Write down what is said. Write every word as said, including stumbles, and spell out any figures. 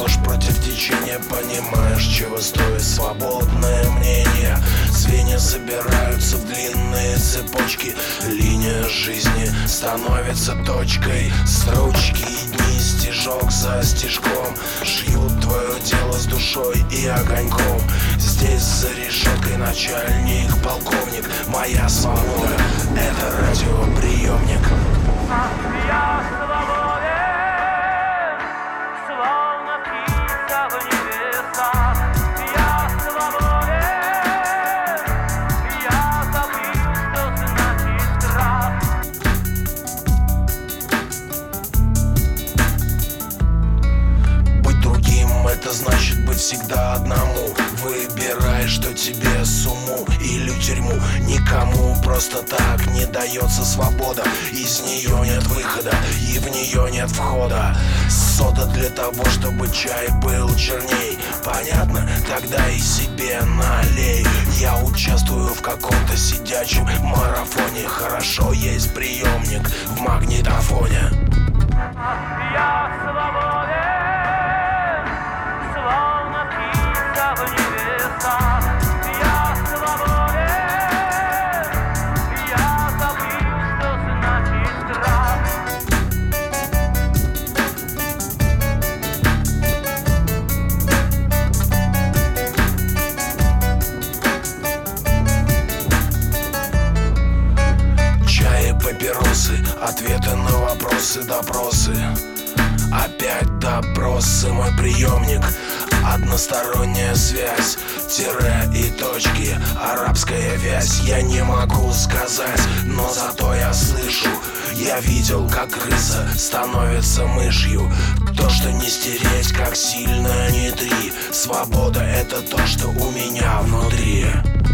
плывешь против течения, понимаешь, чего стоит свободное мнение. Звенья собираются в длинные цепочки, линия жизни становится точкой. Строчки и дни, стежок за стежком, шьют твое дело с душой и огоньком. Здесь за решеткой начальник, полковник. Моя свобода — это радиоприемник. Я свободен, словно птица в небесах. Я свободен, я забыл, что значит страх. Быть другим — это значит быть всегда одному. Выбирай, что тебе с уму или тюрьму. Никому просто так не дается свобода. Из нее нет выхода и в нее нет входа. Сода для того, чтобы чай был черней. Понятно? Тогда и себе налей. Я участвую в каком-то сидячем марафоне. Хорошо, есть приемник в магнитофоне. Я свободен, словно птица в небесах. Я свободен, я забыл, что значит страх. Чай и папиросы, ответы на вопросы, допросы. Опять допросы, мой приемник. Односторонняя связь, тире и точки, арабская вязь. Я не могу сказать, но зато я слышу. Я видел, как крыса становится мышью. То, что не стереть, как сильно не три. Свобода — это то, что у меня внутри.